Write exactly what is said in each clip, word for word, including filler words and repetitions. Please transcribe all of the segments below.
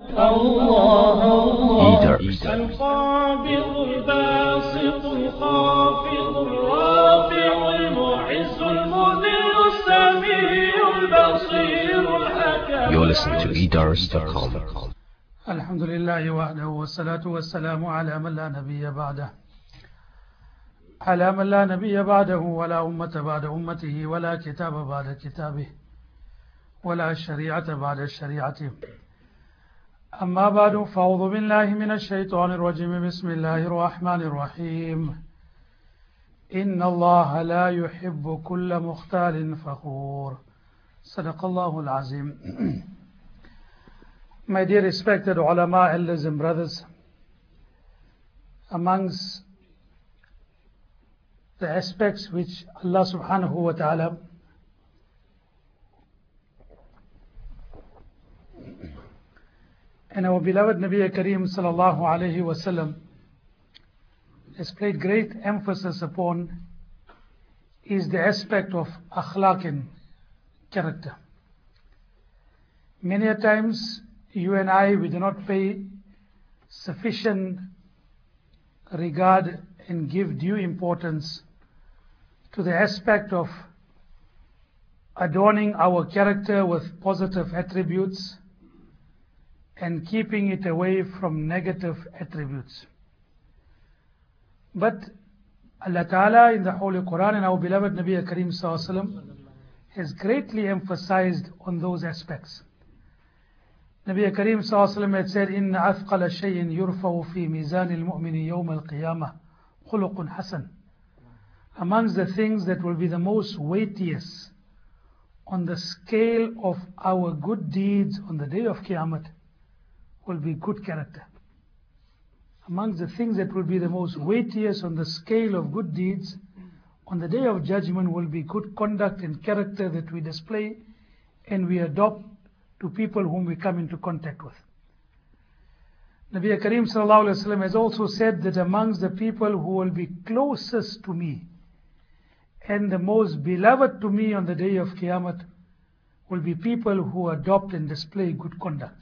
الله الله Eater. القابض الباسط الخافض الرافع المعز المذل السميع البصير الحكم. You're listening to eaters dot com. الحمد لله وحده والصلاة والسلام على من لا نبي بعده على من لا نبي بعده ولا أمة بعد أمته ولا كتاب بعد كتابه ولا شريعة بعد شريعته. أما بعد فأعوذ بالله من الشيطان الرجيم. بسم الله الرحمن الرحيم. إن الله لا يحب كل مختال فخور. صدق الله العظيم. My dear respected ulama, elders and brothers, amongst the aspects which Allah subhanahu wa ta'ala and our beloved Nabi Kareem sallallahu alayhi wa sallam has placed great emphasis upon is the aspect of akhlaq and character. Many a times you and I, we do not pay sufficient regard and give due importance to the aspect of adorning our character with positive attributes and keeping it away from negative attributes. But Allah Ta'ala in the Holy Quran and our beloved Nabi Kareem Sallallahu Alaihi Wasallam has greatly emphasized on those aspects. Nabi Kareem Sallallahu Alaihi Wasallam had said, إِنَّ أَثْقَلَ شَيْءٍ يُرْفَعُ فِي مِيزَانِ الْمُؤْمِنِ يَوْمَ الْقِيَامَةِ خُلُقٌ حَسَنٌ. Amongst the things that will be the most weightiest on the scale of our good deeds on the day of Qiyamah will be good character. Amongst the things that will be the most weightiest on the scale of good deeds on the day of judgment will be good conduct and character that we display and we adopt to people whom we come into contact with. Nabi Kareem Sallallahu Alaihi Wasallam has also said that amongst the people who will be closest to me and the most beloved to me on the day of Qiyamah will be people who adopt and display good conduct.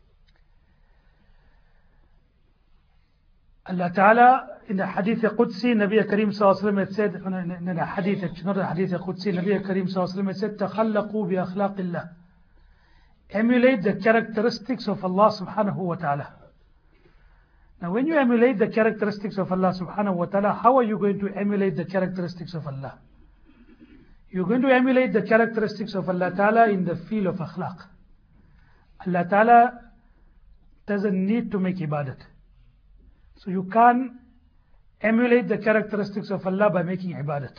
Allah Ta'ala in the Hadith Qudsi, Nabi Kareem Sallallahu Alaihi Wasallam had said, in the Hadith, not the Hadith Qudsi, Nabi Kareem Sallallahu Alaihi Wasallam had said, تَخَلَّقُوا بِأَخْلَاقِ اللَّهِ. Emulate the characteristics of Allah Subhanahu wa Ta'ala. Now when you emulate the characteristics of Allah Subhanahu wa Ta'ala, how are you going to emulate the characteristics of Allah? You're going to emulate the characteristics of Allah Ta'ala in the field of akhlaq. Allah Ta'ala doesn't need to make ibadat. So you can't emulate the characteristics of Allah by making ibadat.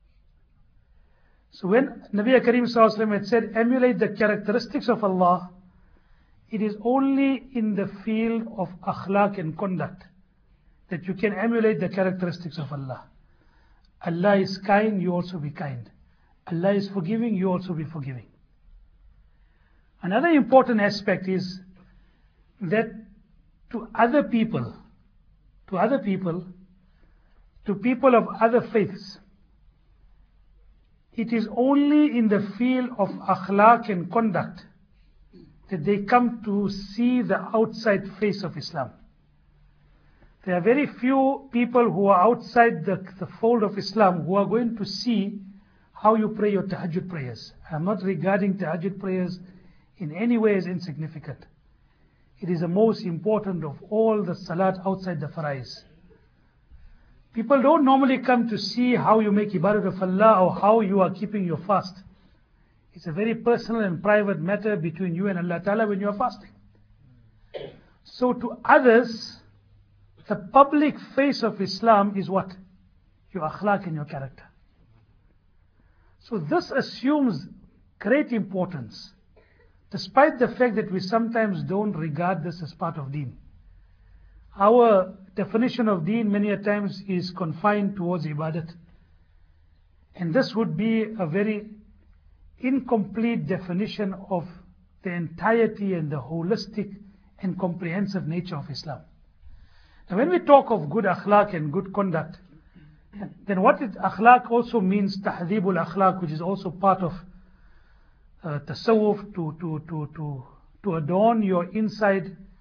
So when Nabi Kareem Sallallahu Alaihi Wasallam had said, emulate the characteristics of Allah, it is only in the field of akhlaq and conduct that you can emulate the characteristics of Allah. Allah is kind, you also be kind. Allah is forgiving, you also be forgiving. Another important aspect is that to other people, to other people, to people of other faiths, it is only in the field of akhlaq and conduct that they come to see the outside face of Islam. There are very few people who are outside the, the fold of Islam who are going to see how you pray your tahajjud prayers. I am not regarding tahajjud prayers in any way as insignificant. It is the most important of all the salat outside the farais. People don't normally come to see how you make ibadat of Allah or how you are keeping your fast. It's a very personal and private matter between you and Allah Ta'ala when you are fasting. So to others, the public face of Islam is what? Your akhlaq and your character. So this assumes great importance, despite the fact that we sometimes don't regard this as part of deen. Our definition of deen many a times is confined towards ibadat. And this would be a very incomplete definition of the entirety and the holistic and comprehensive nature of Islam. Now when we talk of good akhlaq and good conduct, then what it, akhlaq also means tahdhibul akhlaq, which is also part of uh, tasawwuf, to, to, to, to, to adorn your inside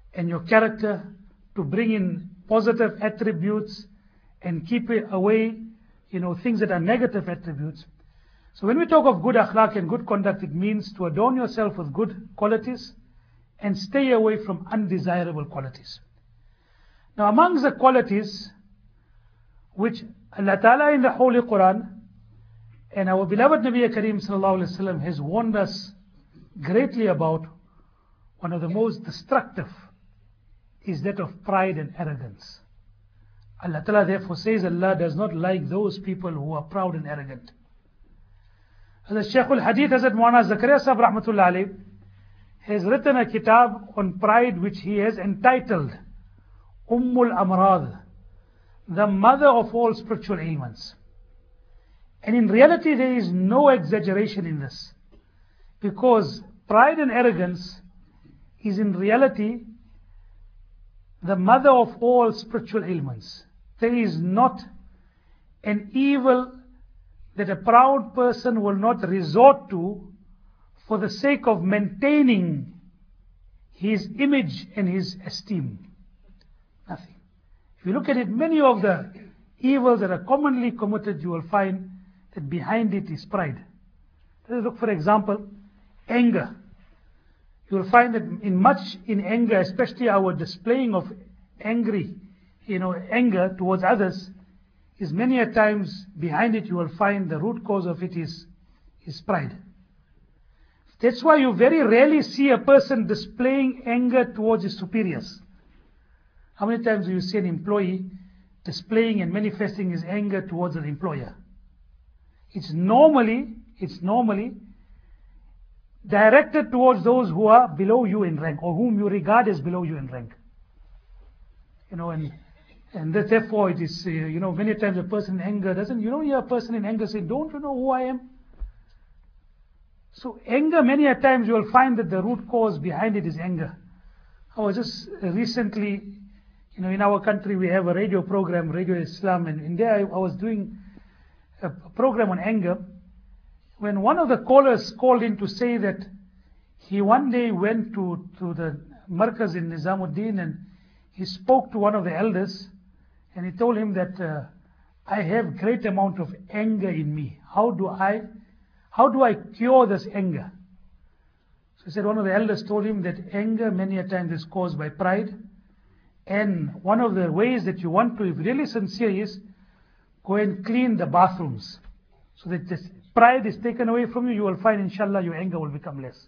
and your character, to bring in positive attributes and keep it away, you know, things that are negative attributes. So when we talk of good akhlaq and good conduct, it means to adorn yourself with good qualities and stay away from undesirable qualities. Now amongst the qualities which Allah Ta'ala in the Holy Quran and our beloved Nabi Kareem Sallallahu Alaihi Wasallam has warned us greatly about, one of the most destructive is that of pride and arrogance. Allah Ta'ala therefore says Allah does not like those people who are proud and arrogant. As Shaykh al-Hadith Hazrat Maulana Zakaria Sahib Rahmatullah Alayh has written a kitab on pride which he has entitled Ummul Amrad, the mother of all spiritual ailments. And in reality there is no exaggeration in this, because pride and arrogance is in reality the mother of all spiritual ailments. There is not an evil that a proud person will not resort to for the sake of maintaining his image and his esteem. Nothing. If you look at it, many of the evils that are commonly committed, you will find that behind it is pride. Let's look, for example, anger. You will find that in much in anger, especially our displaying of angry, you know, anger towards others, is many a times behind it you will find the root cause of it is, is pride. That's why you very rarely see a person displaying anger towards his superiors. How many times do you see an employee displaying and manifesting his anger towards an employer? It's normally, it's normally directed towards those who are below you in rank, or whom you regard as below you in rank. You know, and and that therefore it is, uh, you know, many times a person in anger doesn't, you don't hear a person in anger say, don't you know who I am? So anger, many a times you will find that the root cause behind it is anger. I was just recently, you know, in our country we have a radio program, Radio Islam, and in there I, I was doing a, a program on anger, when one of the callers called in to say that he one day went to, to the Markaz in Nizamuddin and he spoke to one of the elders and he told him that uh, I have great amount of anger in me. How do I, how do I cure this anger? So he said one of the elders told him that anger many a times is caused by pride, and one of the ways that you want to, if really sincere, is go and clean the bathrooms so that this pride is taken away from you. You will find inshallah your anger will become less.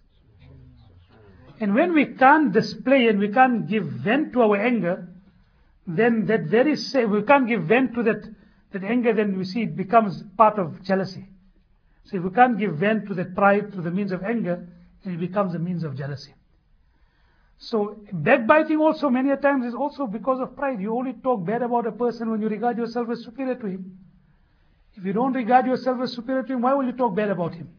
And when we can't display and we can't give vent to our anger, then that very say we can't give vent to that, that anger, then we see it becomes part of jealousy. So if we can't give vent to that pride through the means of anger, then it becomes a means of jealousy. So backbiting also many a times is also because of pride. You only talk bad about a person when you regard yourself as superior to him. If you don't regard yourself as superior to him, why will you talk bad about him?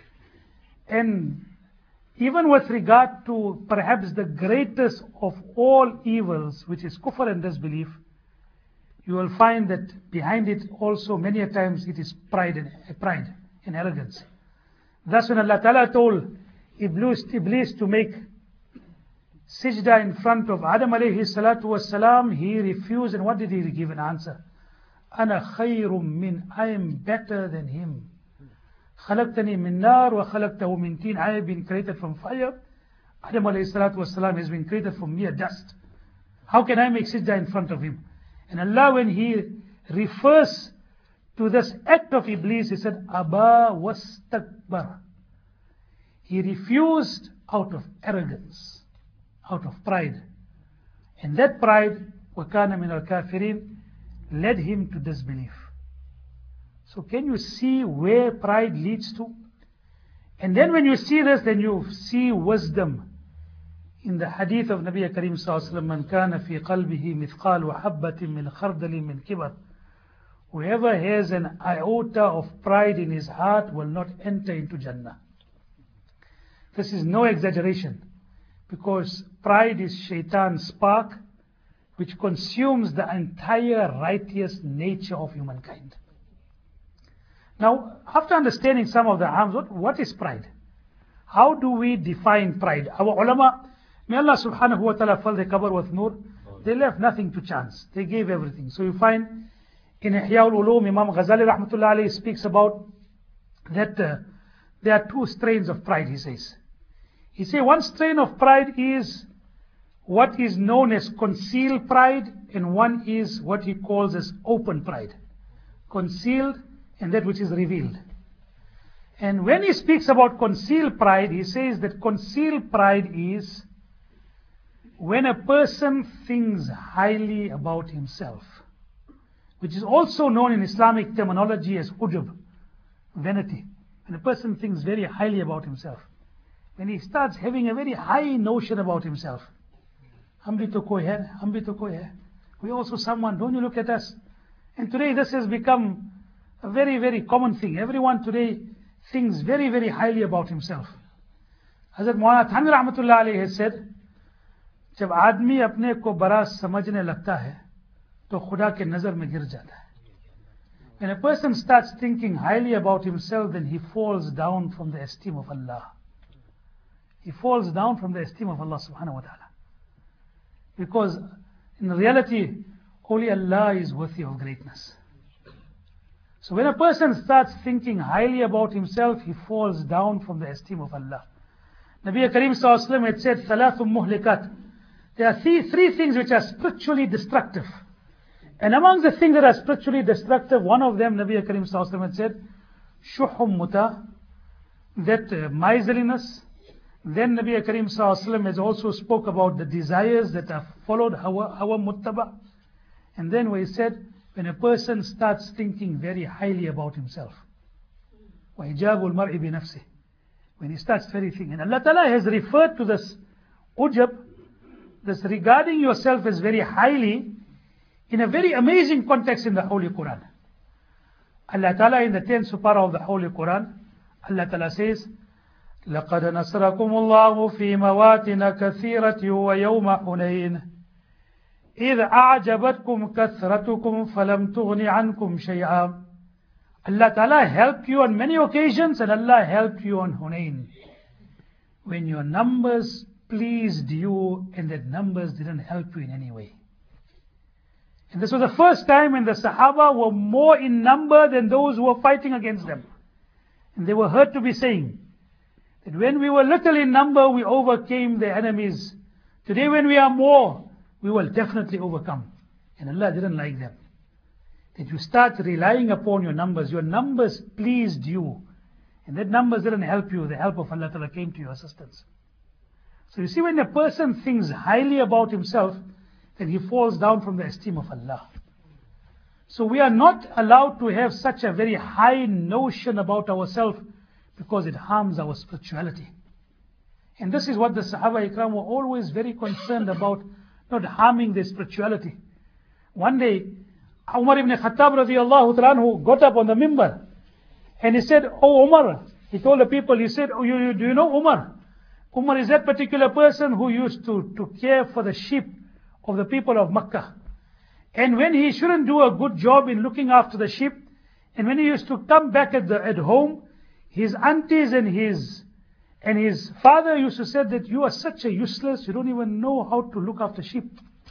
And even with regard to perhaps the greatest of all evils, which is kufr and disbelief, you will find that behind it also many a times it is pride and, uh, pride and arrogance. Thus when Allah Ta'ala told Iblis, Iblis to make sajda in front of Adam alayhi salatu was salam, he refused, and what did he give an answer? Ana khayrum min, I am better than him. خلقتني من نار وخلقته من طين. I have been created from fire. Adam alayhi salatu wasalam has been created from mere dust. How can I make sajda in front of him? And Allah, when He refers to this act of Iblis, He said, Aba wastakbar. He refused out of arrogance, out of pride. And that pride, وَكَانَ مِنَ الْكَافِرِينَ, led him to disbelief. So can you see where pride leads to? And then when you see this, then you see wisdom. In the hadith of Nabi Kareem Sallallahu Alaihi Wasallam, Man kana fi qalbihi mithqalu habbatin min khardali min kibar. Whoever has an iota of pride in his heart will not enter into Jannah. This is no exaggeration, because pride is shaitan's spark which consumes the entire righteous nature of humankind. Now, after understanding some of the harms, what, what is pride? How do we define pride? Our ulama May Allah subhanahu wa ta'ala fill the qabr with nur. They left nothing to chance. They gave everything. So you find in Ihya al-Ulum, Imam Ghazali rahmatullah alayhi speaks about that uh, there are two strains of pride, he says. He says one strain of pride is what is known as concealed pride, and one is what he calls as open pride. Concealed and that which is revealed. And when he speaks about concealed pride, he says that concealed pride is when a person thinks highly about himself, which is also known in Islamic terminology as ujub, vanity. When a person thinks very highly about himself, when he starts having a very high notion about himself, hum bhi to koi hai, hum bhi to koi hai. We also someone, don't you look at us? And today this has become a very, very common thing. Everyone today thinks very, very highly about himself. Hazrat Maulana Thanvi Rahmatullah Alayhi has said, जब आदमी अपने को बड़ा समझने लगता है तो खुदा के नजर में गिर जाता है. When a person starts thinking highly about himself, then he falls down from the esteem of Allah. He falls down from the esteem of Allah subhanahu wa ta'ala. Because in reality, only Allah is worthy of greatness. So when a person starts thinking highly about himself, he falls down from the esteem of Allah. Nabi Kareem Sallallahu Alaihi Wasallam had said, Thalathum muhlikat. There are three, three things which are spiritually destructive. And among the things that are spiritually destructive, one of them, Nabi Kareem Sallallahu Alaihi Wasallam had said, Shuhum muta, that uh, miserliness. Then Nabi Kareem Sallallahu Alaihi Wasallam has also spoke about the desires that are followed, hawa, hawa muttaba. And then where he said, when a person starts thinking very highly about himself, وَإِجَابُ الْمَرْءِ بِنَفْسِهِ, when he starts very thinking. And Allah Ta'ala has referred to this ujab, this regarding yourself as very highly, in a very amazing context in the Holy Quran. Allah Ta'ala in the tenth surah of the Holy Quran, Allah Ta'ala says, لَقَدْ نَصْرَكُمُ اللَّهُ فِي مَوَاتِنَ كَثِيرَةٍ وَيَوْمَ حُنَيْنٍ إِذْ أَعْجَبَتْكُمْ كَثْرَتُكُمْ فَلَمْ تُغْنِ عَنْكُمْ شَيْئًا. Allah Ta'ala helped you on many occasions, and Allah helped you on Hunayn, when your numbers pleased you and that numbers didn't help you in any way. And this was the first time when the Sahaba were more in number than those who were fighting against them. And they were heard to be saying that when we were little in number, we overcame the enemies. Today when we are more, we will definitely overcome. And Allah didn't like them. That you start relying upon your numbers. Your numbers pleased you. And that numbers didn't help you. The help of Allah Ta'ala came to your assistance. So you see, when a person thinks highly about himself, then he falls down from the esteem of Allah. So we are not allowed to have such a very high notion about ourselves, because it harms our spirituality. And this is what the Sahaba Ikram were always very concerned about, not harming their spirituality. One day, Umar ibn Khattab radiallahu ta'ala got up on the mimbar, and he said, "Oh Umar," he told the people, he said, "Oh, you, you, do you know Umar? Umar is that particular person who used to, to care for the sheep of the people of Makkah. And when he shouldn't do a good job in looking after the sheep, and when he used to come back at, the, at home, his aunties and his and his father used to say that you are such a useless, you don't even know how to look after sheep."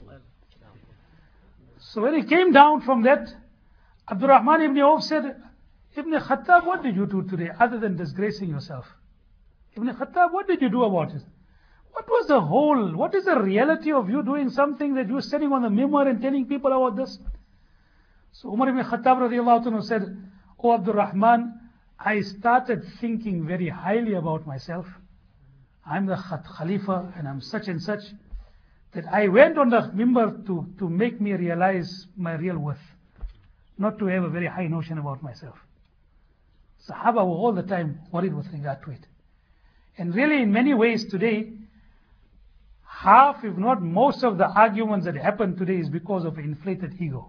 So when he came down from that, Abdul Rahman ibn Auf said, "Ibn Khattab, what did you do today other than disgracing yourself? Ibn Khattab, what did you do about it? What was the whole, what is the reality of you doing something that you're sitting on the mimbar and telling people about this?" So Umar ibn Khattab radiallahu anhu said, "Oh Abdul Rahman, I started thinking very highly about myself. I'm the Khalifa and I'm such and such, that I went on the mimbar to, to make me realize my real worth, not to have a very high notion about myself." Sahaba were all the time worried with regard to it. And really in many ways today, half if not most of the arguments that happen today is because of inflated ego.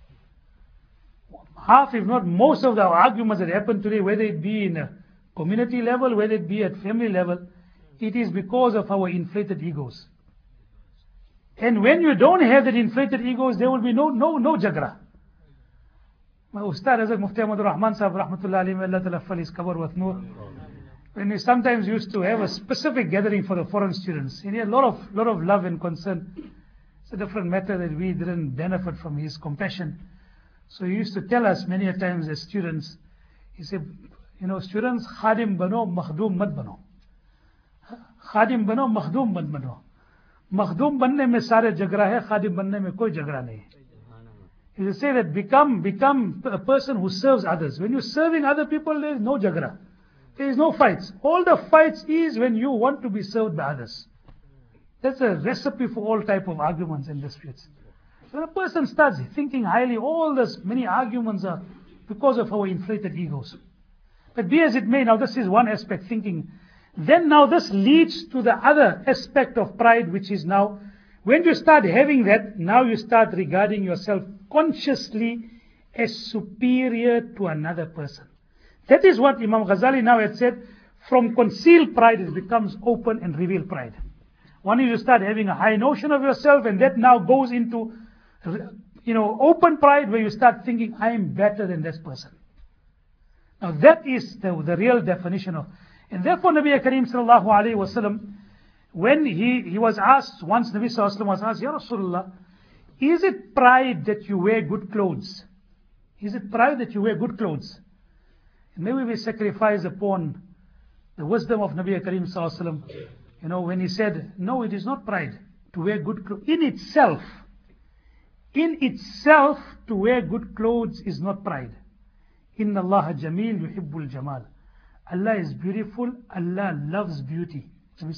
Half if not most of the arguments that happen today, whether it be in a community level, whether it be at family level, it is because of our inflated egos. And when you don't have that inflated egos, there will be no no no jagra. My Ustad Hazrat Mufti Ahmad Rahman Sahib Rahmatullah Alayhi, may Allah Ta'ala fill his cover with nur. when we sometimes used to have a specific gathering for the foreign students, he had a lot of, lot of love and concern. It's a different matter that we didn't benefit from his compassion. So he used to tell us many a times as students, he said, you know, students, khadim bano, makhdoom mat bano. Khadim bano, makhdoom mat bano. Makhdoom banne mein sare jagra hai, khadim banne mein koi jagra nahi hai. He will say that become, become a person who serves others. When you're serving other people, there is no jagra. There is no fights. All the fights is when you want to be served by others. That's a recipe for all type of arguments and disputes. When a person starts thinking highly, all those many arguments are because of our inflated egos. But be as it may, now this is one aspect, thinking. Then now this leads to the other aspect of pride, which is now, when you start having that, now you start regarding yourself consciously as superior to another person. That is what Imam Ghazali now had said, from concealed pride it becomes open and revealed pride. One is you start having a high notion of yourself, and that now goes into, you know, open pride, where you start thinking, I am better than this person. Now that is the, the real definition of, and therefore Nabi Kareem sallallahu alayhi wa sallam, when he, he was asked, once Nabi sallallahu alayhi wa sallam was asked, Ya Rasulullah, is it pride that you wear good clothes? Is it pride that you wear good clothes? And maybe we sacrifice upon the wisdom of Nabi Kareem sallallahu alayhi wa sallam, you know, when he said, no, it is not pride to wear good clothes. In itself, in itself, to wear good clothes is not pride. Inna Allah jameel yuhibbul jamal. Allah is beautiful, Allah loves beauty.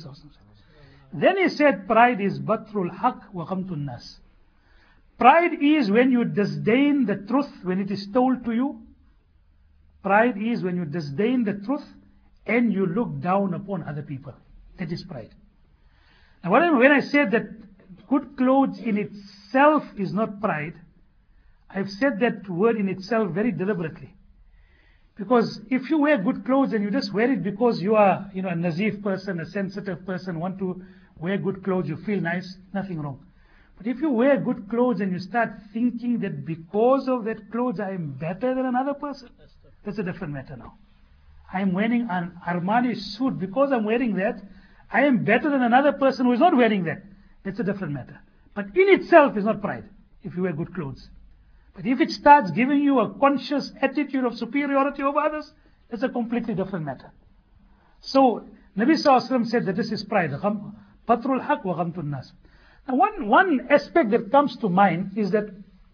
Then he said, pride is batrul haq wa ghamtun nas. Pride is when you disdain the truth when it is told to you. Pride is when you disdain the truth and you look down upon other people. That is pride. Now when I said that good clothes in itself is not pride, I've said that word in itself very deliberately. Because if you wear good clothes and you just wear it because you are, you know, a nazif person, a sensitive person, want to wear good clothes, you feel nice, nothing wrong. But if you wear good clothes and you start thinking that because of that clothes I am better than another person, that's a different matter now. I am wearing an Armani suit because I'm wearing that, I am better than another person who is not wearing that. That's a different matter. But in itself is not pride, if you wear good clothes. But if it starts giving you a conscious attitude of superiority over others, that's a completely different matter. So, Nabi Sallallahu Alaihi Wasallam said that this is pride. Patrul haq wa ghamtun nas. Now one, one aspect that comes to mind is that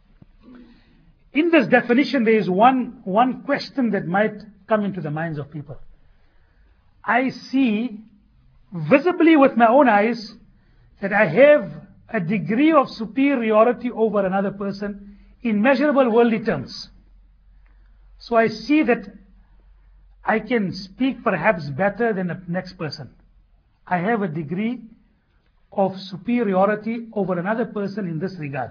in this definition there is one, one question that might come into the minds of people. I see visibly with my own eyes that I have a degree of superiority over another person in measurable worldly terms. So I see that I can speak perhaps better than the next person. I have a degree of superiority over another person in this regard.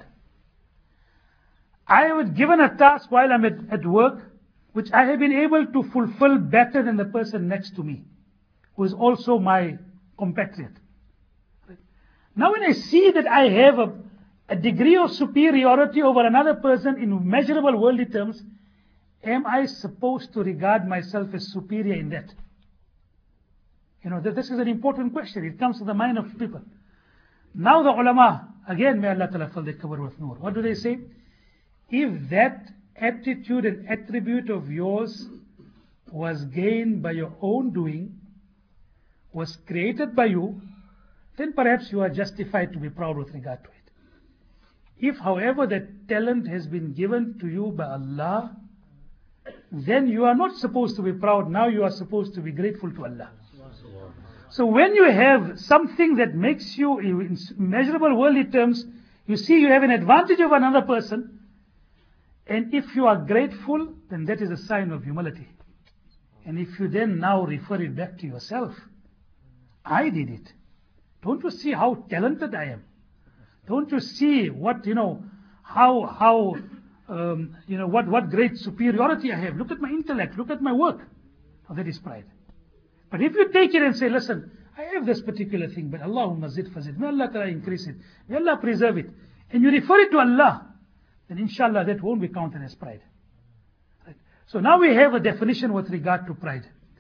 I was given a task while I'm at, at work, which I have been able to fulfill better than the person next to me, who is also my compatriot. Now when I see that I have a, a degree of superiority over another person in measurable worldly terms, am I supposed to regard myself as superior in that? You know, this is an important question. It comes to the mind of people. Now the ulama, again, may Allah Ta'ala fill their cover with nur. What do they say? If that attitude and attribute of yours was gained by your own doing, was created by you, then perhaps you are justified to be proud with regard to it. If, however, that talent has been given to you by Allah, then you are not supposed to be proud. Now you are supposed to be grateful to Allah. So when you have something that makes you, in measurable worldly terms, you see you have an advantage of another person, and if you are grateful, then that is a sign of humility. And if you then now refer it back to yourself, I did it. Don't you see how talented I am? Don't you see what, you know, how, how, um, you know, what, what great superiority I have? Look at my intellect, look at my work. Oh, that is pride. But if you take it and say, listen, I have this particular thing, but Allahumma zid fazid. May Allah Ta'ala increase it. May Allah preserve it. And you refer it to Allah, then inshallah that won't be counted as pride. Right? So now we have a definition with regard to pride.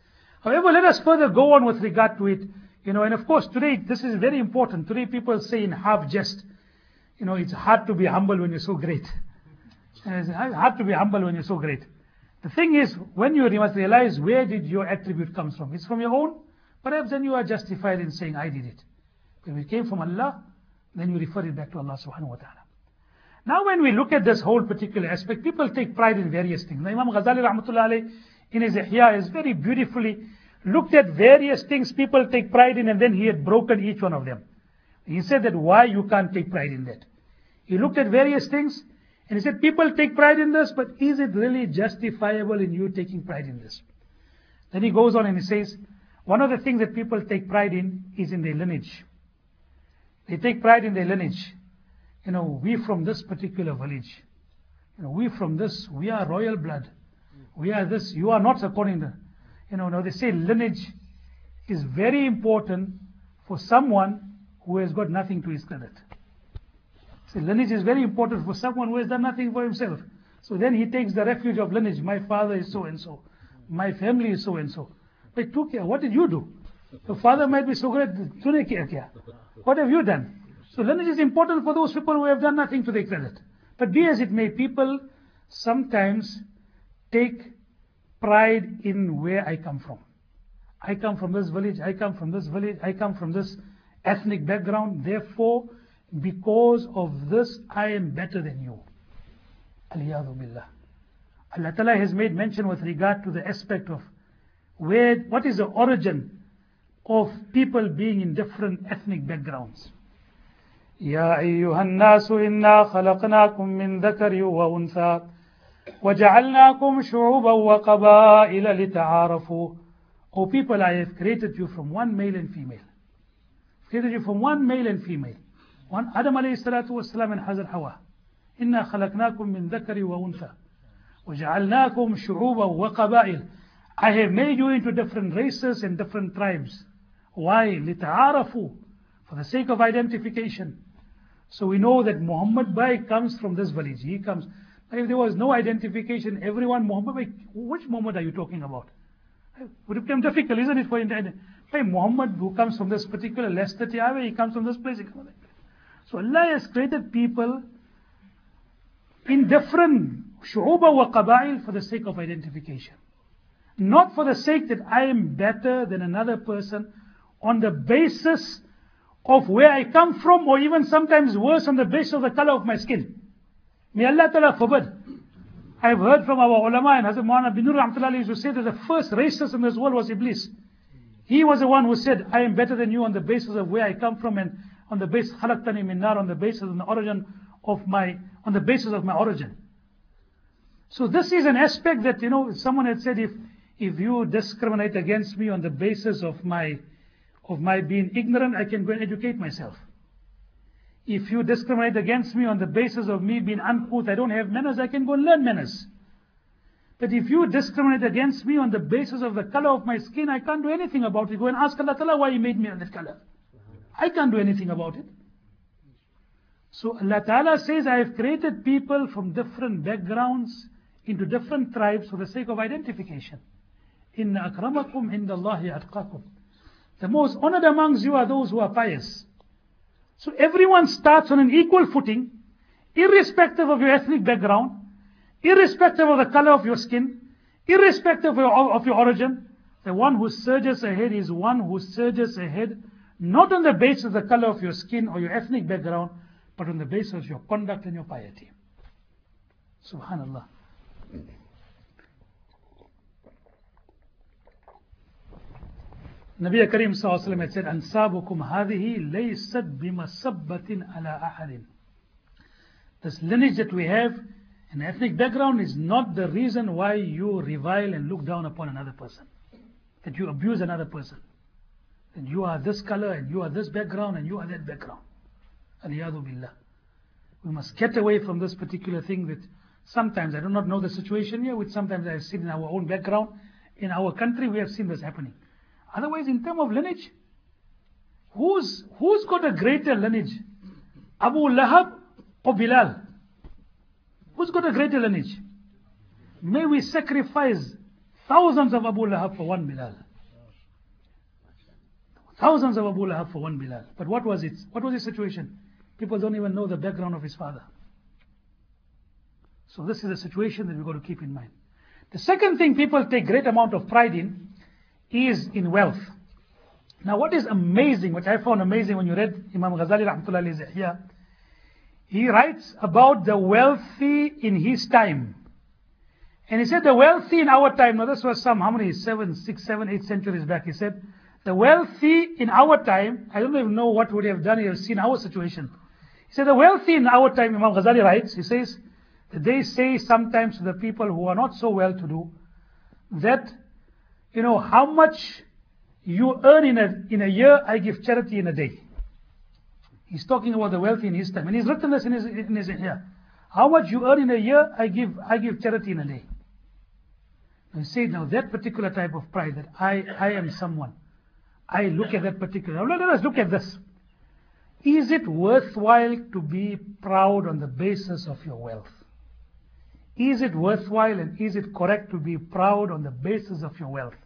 However, let us further go on with regard to it. You know, and of course today, this is very important. Today people say in half jest, you know, it's hard to be humble when you're so great. It's hard to be humble when you're so great. The thing is, when you must realize where did your attribute comes from. It's from your own. Perhaps then you are justified in saying, I did it. When it came from Allah, then you refer it back to Allah subhanahu wa ta'ala. Now when we look at this whole particular aspect, people take pride in various things. Now, Imam Ghazali rahmatullah alayh in his Ihya has very beautifully looked at various things people take pride in, and then he had broken each one of them. He said that why you can't take pride in that. He looked at various things and he said people take pride in this, but is it really justifiable in you taking pride in this? Then he goes on and he says, one of the things that people take pride in is in their lineage. They take pride in their lineage. You know, we from this particular village. You know, we from this, we are royal blood. We are this, you are not according to, you know, now they say lineage is very important for someone who has got nothing to his credit. So lineage is very important for someone who has done nothing for himself. So then he takes the refuge of lineage. My father is so and so. My family is so and so. But took care. What did you do? Your father might be so great. What have you done? So lineage is important for those people who have done nothing to their credit. But be as it may, people sometimes take pride in where I come from. I come from this village, I come from this village, I come from this ethnic background. Therefore, because of this, I am better than you. Aliyadu billah. Allah Ta'ala has made mention with regard to the aspect of where, what is the origin of people being in different ethnic backgrounds. يا أيها الناس إنا خلقناكم من ذكر وأنثى وَجَعَلْنَاكُمْ شُعُوبًا وَقَبَائِلَ لِتَعَارَفُوا. O people, I have created you from one male and female. Created you from one male and female. One Adam alayhi salatu wasalam and Hazrat Hawa. إِنَّا خَلَقْنَاكُمْ مِنْ ذَكَرِ وَأُنْثَى وَجَعَلْنَاكُمْ شُعُوبًا وَقَبَائِلَ. I have made you into different races and different tribes. Why? لِتَعَارَفُوا. For the sake of identification. So we know that Muhammad Bhai comes from this village. He comes. If there was no identification, everyone, Muhammad, which Muhammad are you talking about? It would become difficult, isn't it, for you to identify? Hey, Muhammad who comes from this particular Leicester, he comes from this place. So Allah has created people in different shu'uba wa qaba'il for the sake of identification. Not for the sake that I am better than another person on the basis of where I come from, or even sometimes worse, on the basis of the color of my skin. May Allah Ta'ala forbid. I have heard from our ulama, and Hazrat Maulana bin Nur Rahmatullah used to say that the first racist in this world was Iblis. He was the one who said, I am better than you on the basis of where I come from, and on the basis khalaqtani min nar, on the basis of the origin of my, on the basis of my origin. So this is an aspect that, you know, someone had said, if if you discriminate against me on the basis of my of my being ignorant, I can go and educate myself. If you discriminate against me on the basis of me being uncouth, I don't have manners, I can go and learn manners. But if you discriminate against me on the basis of the color of my skin, I can't do anything about it. Go and ask Allah Ta'ala why He made me on that color. I can't do anything about it. So Allah Ta'ala says, I have created people from different backgrounds into different tribes for the sake of identification. Inna akramakum indallahi atqakum. The most honored amongst you are those who are pious. So everyone starts on an equal footing, irrespective of your ethnic background, irrespective of the color of your skin, irrespective of your, of your origin. The one who surges ahead is one who surges ahead, not on the basis of the color of your skin or your ethnic background, but on the basis of your conduct and your piety. Subhanallah. Nabi Karim Sallallahu Alaihi Wasallam had said, Ansabukum hadihi laysat bimasabbatin ala ahadin. This lineage that we have, an ethnic background, is not the reason why you revile and look down upon another person. That you abuse another person. That you are this color and you are this background and you are that background. Aliyadu billah. We must get away from this particular thing that sometimes, I do not know the situation here, which sometimes I have seen in our own background. In our country, we have seen this happening. Otherwise, in terms of lineage, who's, who's got a greater lineage? Abu Lahab or Bilal? Who's got a greater lineage? May we sacrifice thousands of Abu Lahab for one Bilal. Thousands of Abu Lahab for one Bilal. But what was it? What was his situation? People don't even know the background of his father. So this is a situation that we've got to keep in mind. The second thing people take great amount of pride in is in wealth. Now what is amazing, which I found amazing when you read Imam Ghazali Rahmatullah alayhi here, he writes about the wealthy in his time. And he said the wealthy in our time, now this was some, how many, seven, six, seven, eight centuries back, he said, the wealthy in our time, I don't even know what would he have done, he have seen our situation. He said the wealthy in our time, Imam Ghazali writes, he says, that they say sometimes to the people who are not so well-to-do, that, you know, how much you earn in a, in a year, I give charity in a day. He's talking about the wealthy in his time. And he's written this in his, in his here. How much you earn in a year, I give, I give charity in a day. And he said, now that particular type of pride, that I, I am someone. I look at that particular. Now let us look at this. Is it worthwhile to be proud on the basis of your wealth? Is it worthwhile and is it correct to be proud on the basis of your wealth?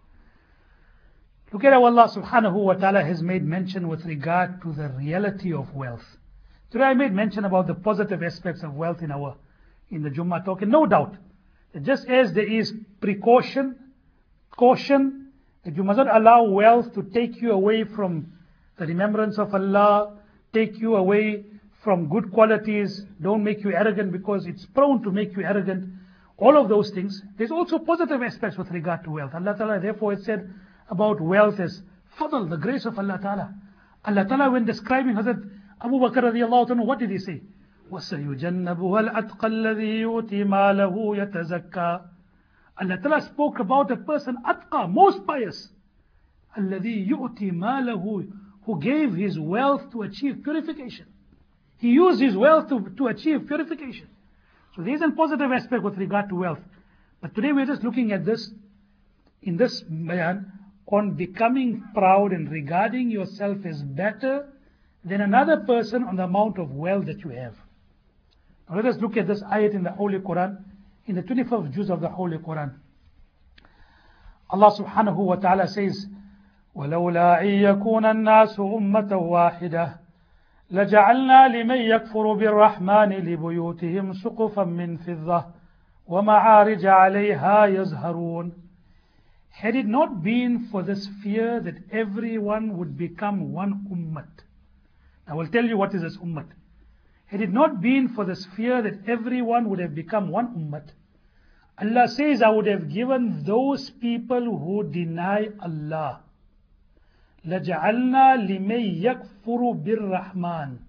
Look at how Allah subhanahu wa ta'ala has made mention with regard to the reality of wealth. Today I made mention about the positive aspects of wealth in our in the Jummah talk, and no doubt that just as there is precaution, caution, that you must not allow wealth to take you away from the remembrance of Allah, take you away from good qualities, don't make you arrogant because it's prone to make you arrogant, all of those things. There's also positive aspects with regard to wealth. Allah Ta'ala therefore has said about wealth as fadl, the grace of Allah Ta'ala. Allah Ta'ala when describing Hazrat Abu Bakr radiallahu anhu, what did he say? وَسَيُجَنَّبُهَا الْأَتْقَى الَّذِي يُؤْتِي مَالَهُ يَتَزَكَّى. Allah Ta'ala spoke about a person, atqa, most pious. الَّذِي يُؤْتِي مَالَهُ, who gave his wealth to achieve purification. He used his wealth to, to achieve purification. So there is a positive aspect with regard to wealth. But today we're just looking at this, in this bayan, on becoming proud and regarding yourself as better than another person on the amount of wealth that you have. Now let us look at this ayat in the Holy Quran, in the twenty-fifth juz of the Holy Quran. Allah subhanahu wa ta'ala says, وَلَوْلَا إِن يَكُونَ النَّاسُ أُمَّةً وَاحِدَةً لَجَعَلْنَا لِمَن يَكْفُرُ بِالرَّحْمَنِ لِبُيُوتِهِمْ سُقُفًا مِّن فِضَّةٍ وَمَعَارِجَ عَلَيْهَا يَظْهَرُونَ. Had it not been for this fear that everyone would become one ummat. I will tell you what is this ummat. Had it not been for this fear that everyone would have become one ummat, Allah says, I would have given those people who deny Allah, لَجَعَلْنَا لِمَن يَكْفُرُ بِالرَّحْمَنِ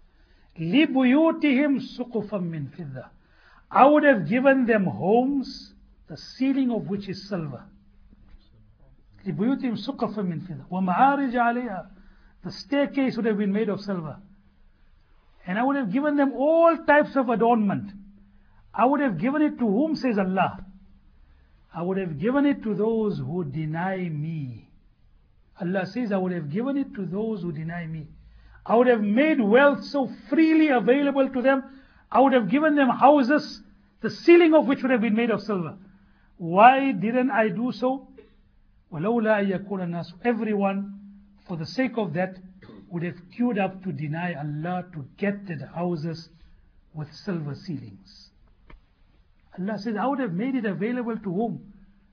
لِبُيُوتِهِمْ سُقُفًا مِّن فِضَّةٍ. I would have given them homes, the ceiling of which is silver. لِبُيُوتِهِمْ سُقُفًا مِّن فِضَّةٍ وَمَعَارِجَ عَلَيْهَا. The staircase would have been made of silver. And I would have given them all types of adornment. I would have given it to whom, says Allah? I would have given it to those who deny me. Allah says, I would have given it to those who deny me. I would have made wealth so freely available to them. I would have given them houses, the ceiling of which would have been made of silver. Why didn't I do so? وَلَوْلَا أَن يَكُونَ النَّاسُ. Everyone, for the sake of that, would have queued up to deny Allah to get the houses with silver ceilings. Allah says, I would have made it available to whom?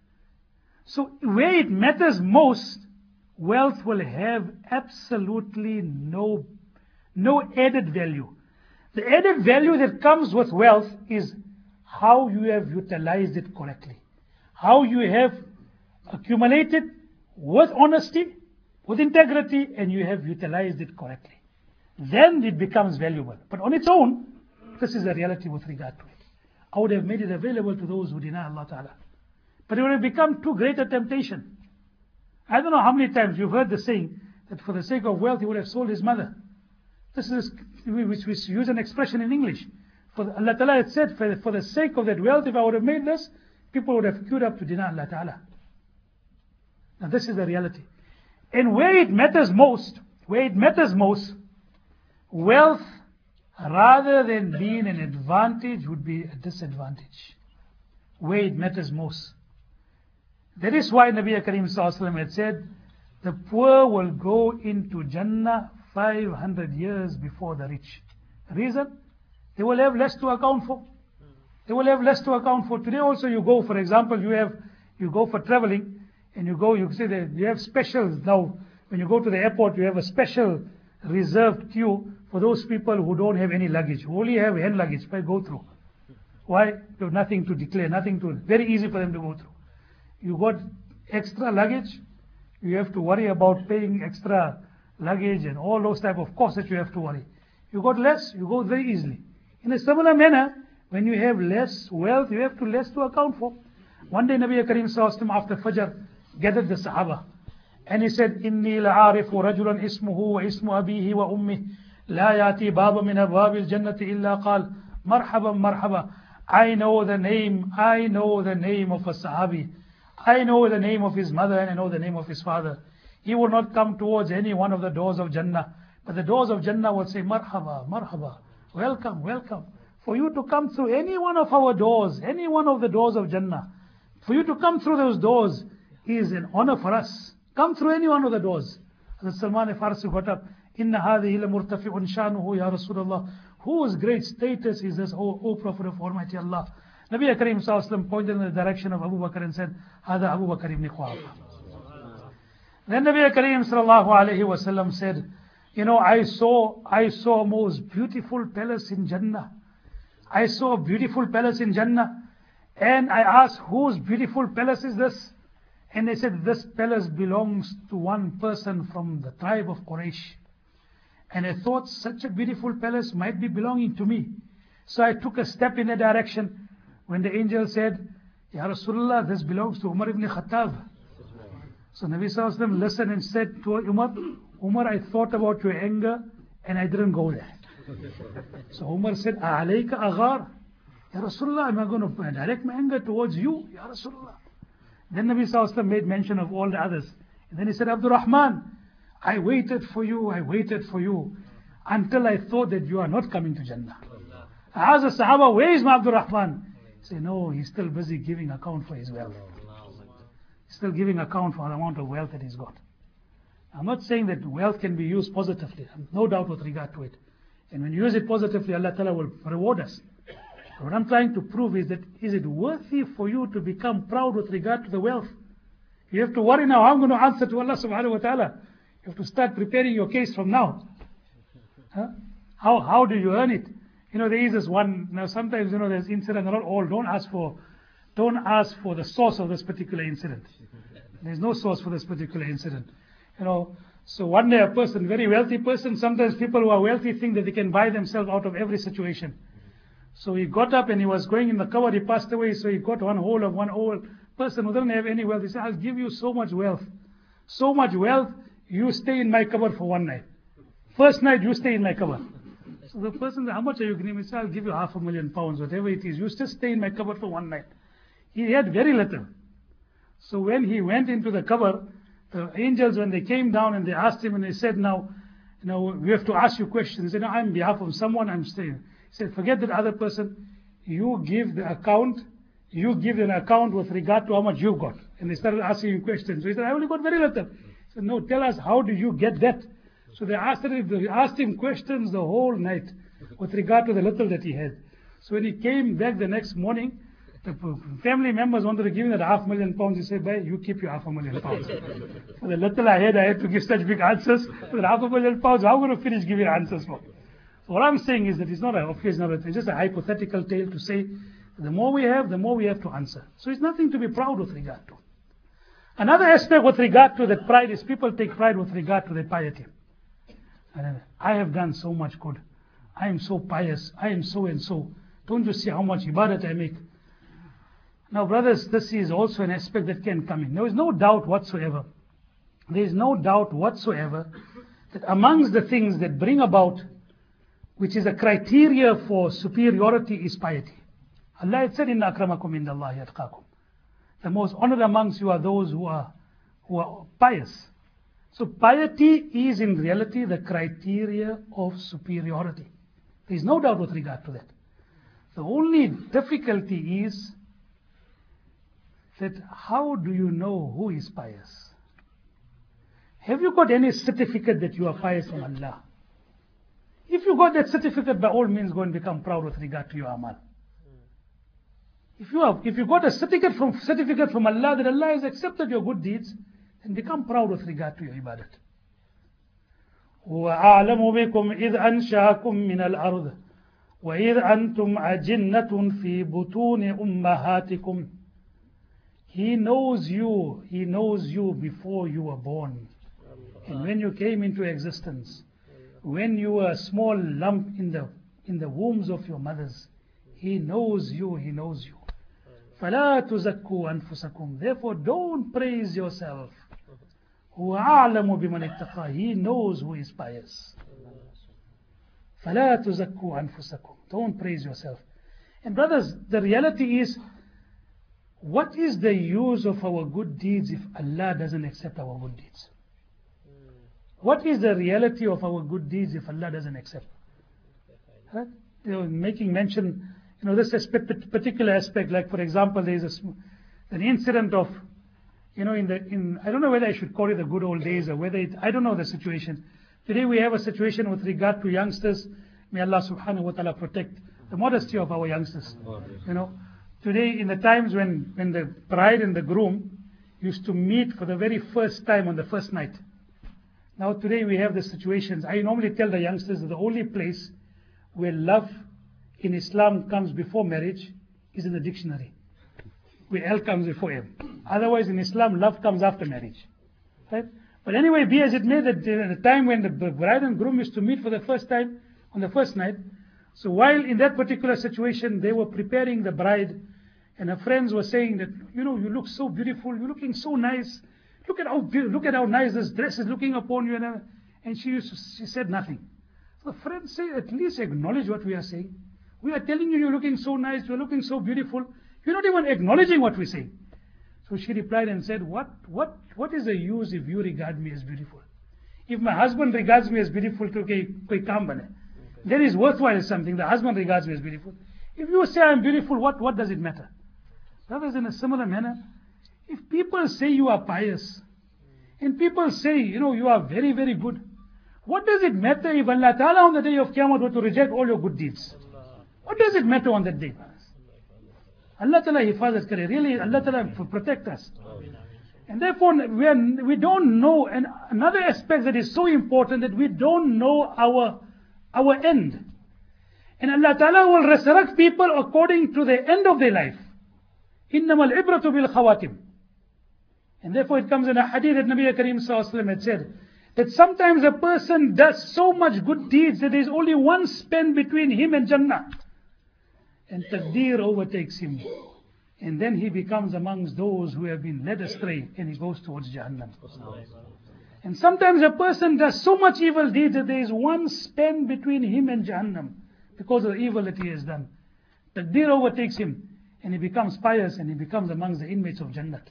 So where it matters most, wealth will have absolutely no, no added value. The added value that comes with wealth is how you have utilized it correctly. How you have accumulated with honesty, with integrity, and you have utilized it correctly. Then it becomes valuable. But on its own, this is the reality with regard to it. I would have made it available to those who deny Allah Ta'ala. But it would have become too great a temptation. I don't know how many times you've heard the saying that for the sake of wealth he would have sold his mother. This is, which we use an expression in English. For the, Allah Ta'ala had said, for the, for the sake of that wealth, if I would have made this, people would have queued up to deny Allah Ta'ala. Now this is the reality. And where it matters most, where it matters most, wealth, rather than being an advantage, would be a disadvantage. Where it matters most. That is why Nabi Kareem Sallallahu Alaihi Wasallam had said, the poor will go into Jannah five hundred years before the rich. Reason? They will have less to account for. They will have less to account for. Today also you go, for example, you have you go for traveling, and you go, you see that you have specials now. When you go to the airport, you have a special reserved queue for those people who don't have any luggage, who only have hand luggage, but go through. Why? They have nothing to declare, nothing to, very easy for them to go through. You got extra luggage, you have to worry about paying extra luggage and all those type of costs that you have to worry. You got less, you go very easily. In a similar manner, when you have less wealth, you have to less to account for. One day Nabi Kareem Sallallahu Alaihi Wasallam after Fajr gathered the Sahaba and he said, إِنِّي لَعَارِفُ رَجُلًا اسْمُهُ وَإِسْمُ أَبِيهِ وَأُمِّهِ لَا يَأْتِي بَابًا مِنْ أَبْوَابِ الْجَنَّةِ إِلَّا قَالَ مَرْحَبًا مَرْحَبًا. I know the name, I know the name of a Sahabi. I know the name of his mother and I know the name of his father. He will not come towards any one of the doors of Jannah, but the doors of Jannah will say, Marhaba, Marhaba, welcome, welcome. For you to come through any one of our doors, any one of the doors of Jannah, for you to come through those doors is an honor for us. Come through any one of the doors. Hazrat Salman al-Farsi got up, Inna hadhihi lamurtafi'un shanuhu ya Rasulullah. Whose great status is this, O, o Prophet of Almighty Allah? Nabi Kareem Sallallahu Alaihi Wasallam pointed in the direction of Abu Bakr and said, Hada Abu Bakr ibn Quhafa. Then Nabi Kareem Sallallahu Alaihi Wasallam said, you know, I saw, I saw a most beautiful palace in Jannah. I saw a beautiful palace in Jannah. And I asked, whose beautiful palace is this? And they said, this palace belongs to one person from the tribe of Quraysh. And I thought such a beautiful palace might be belonging to me. So I took a step in that direction. When the angel said, Ya Rasulullah, this belongs to Umar ibn Khattab. So Nabi Sallallahu Alaihi Wasallam listened and said to Umar, Umar, I thought about your anger and I didn't go there. So Umar said, A'alayka aghar? Ya Rasulullah, am I going to direct my anger towards you? Ya Rasulullah. Then Nabi Sallallahu Alaihi Wasallam made mention of all the others. And then he said, Abdul Rahman, I waited for you, I waited for you until I thought that you are not coming to Jannah. I asked the Sahaba, where is my Abdul Rahman? He said, no, he's still busy giving account for his wealth. He's still giving account for the amount of wealth that he's got. I'm not saying that wealth can be used positively. No doubt with regard to it. And when you use it positively, Allah Ta'ala will reward us. But what I'm trying to prove is that, is it worthy for you to become proud with regard to the wealth? You have to worry now, how I'm going to answer to Allah Subhanahu Wa Ta'ala. You have to start preparing your case from now. Huh? How, how do you earn it? You know, there is this one, now sometimes, you know, there's incident, not all, don't ask for, don't ask for the source of this particular incident. There's no source for this particular incident. You know, so one day a person, very wealthy person, sometimes people who are wealthy think that they can buy themselves out of every situation. So he got up and he was going in the cover, he passed away, so he got one hold of one old person who doesn't have any wealth. He said, I'll give you so much wealth. So much wealth, you stay in my cover for one night. First night, you stay in my cover. So the person said, how much are you giving me? He said, I'll give you half a million pounds, whatever it is. You just stay in my cover for one night. He had very little. So when he went into the cover, the angels, when they came down and they asked him and they said, now, you know, we have to ask you questions. He said, no, I'm on behalf of someone, I'm staying. He said, forget that other person. You give the account, you give an account with regard to how much you've got. And they started asking him questions. So he said, I only got very little. He said, no, tell us, how do you get that? So they asked him, they asked him questions the whole night with regard to the little that he had. So when he came back the next morning, the family members wanted to give him that half million pounds. He said, "Bhai, you keep your half a million pounds." For the little I had, I had to give such big answers. For the half a million pounds, how am I going to finish giving answers for? So what I'm saying is that it's not a, of course, not a, it's just a hypothetical tale to say, the more we have, the more we have to answer. So it's nothing to be proud with regard to. Another aspect with regard to that pride is people take pride with regard to their piety. I have done so much good. I am so pious. I am so and so. Don't you see how much ibadat I make? Now, brothers, this is also an aspect that can come in. There is no doubt whatsoever. There is no doubt whatsoever that amongst the things that bring about, which is a criteria for superiority, is piety. Allah had said, "Inna akramakum indallahi atqakum." The most honored amongst you are those who are who are pious. So piety is in reality the criteria of superiority. There is no doubt with regard to that. The only difficulty is that how do you know who is pious? Have you got any certificate that you are pious from Allah? If you got that certificate, by all means go and become proud with regard to your amal. If you have, if you got a certificate from certificate from Allah that Allah has accepted your good deeds, then become proud with regard to your ibadat. وَأَعْلَمُ بِكُمْ إِذْ أَنْشَأَكُمْ مِنَ الْأَرْضِ وَإِذْ أَنْتُمْ أَجِنَّةٌ فِي بُطُونِ أُمَّهَاتِكُمْ. He knows you, He knows you before you were born. And when you came into existence, when you were a small lump in the in the wombs of your mothers, He knows you, He knows you. فَلَا تُزَكُّوا أَنفُسَكُمْ. Therefore don't praise yourself. هُوَ أَعْلَمُ بِمَنِ اتَّقَى. He knows who is pious. فَلَا تُزَكُّوا أَنفُسَكُمْ. Don't praise yourself. And brothers, the reality is, what is the use of our good deeds if Allah doesn't accept our good deeds? What is the reality of our good deeds if Allah doesn't accept? Right? You know, making mention, you know, this aspect, particular aspect, like for example, there is a, an incident of, you know, in the, in, I don't know whether I should call it the good old days or whether it, I don't know the situation. Today we have a situation with regard to youngsters. May Allah subhanahu wa ta'ala protect the modesty of our youngsters. You know, today in the times when, when the bride and the groom used to meet for the very first time on the first night. Now today we have the situations. I normally tell the youngsters that the only place where love in Islam comes before marriage is in the dictionary, where L comes before M. Otherwise in Islam love comes after marriage. Right? But anyway, be as it may, that at the time when the bride and groom used to meet for the first time on the first night, so while in that particular situation they were preparing the bride, and her friends were saying that, you know, you look so beautiful, you're looking so nice. Look at how look at how nice this dress is looking upon you, and, uh, and she used to, she said nothing. So the friends say, at least acknowledge what we are saying. We are telling you you're looking so nice, you're looking so beautiful. You're not even acknowledging what we're saying. So she replied and said, what what what is the use if you regard me as beautiful? If my husband regards me as beautiful, to koi kaam bane, then it's worthwhile something. The husband regards me as beautiful. If you say I'm beautiful, what what does it matter? Brothers, in a similar manner, if people say you are pious, and people say, you know, you are very, very good, what does it matter if Allah Ta'ala on the day of Qiyamah were to reject all your good deeds? What does it matter on that day? Allah Ta'ala hifazat kare, really, Allah Ta'ala protect us. And therefore, we, are, we don't know, and another aspect that is so important, that we don't know our, our end. And Allah Ta'ala will resurrect people according to the end of their life. إِنَّمَا الْعِبْرَةُ بِالْخَوَاتِمِ. And therefore it comes in a hadith that Nabi Kareem Sallallahu Alaihi Wasallam had said, that sometimes a person does so much good deeds that there is only one span between him and Jannah. And taqdeer overtakes him. And then he becomes amongst those who have been led astray, and he goes towards Jahannam. And sometimes a person does so much evil deeds that there is one span between him and Jahannam because of the evil that he has done. Taqdeer overtakes him, and he becomes pious, and he becomes amongst the inmates of Jannat.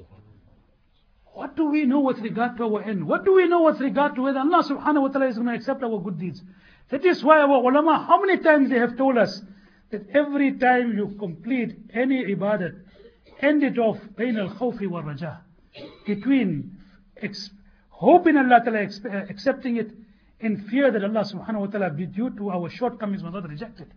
What do we know with regard to our end? What do we know with regard to whether Allah subhanahu wa ta'ala is going to accept our good deeds? That is why our ulama, how many times they have told us that every time you complete any ibadat, end it off bain al-khawfi wa raja, between ex- hope in Allah ta'ala ex- uh, accepting it and fear that Allah subhanahu wa ta'ala, due to our shortcomings, will not reject it.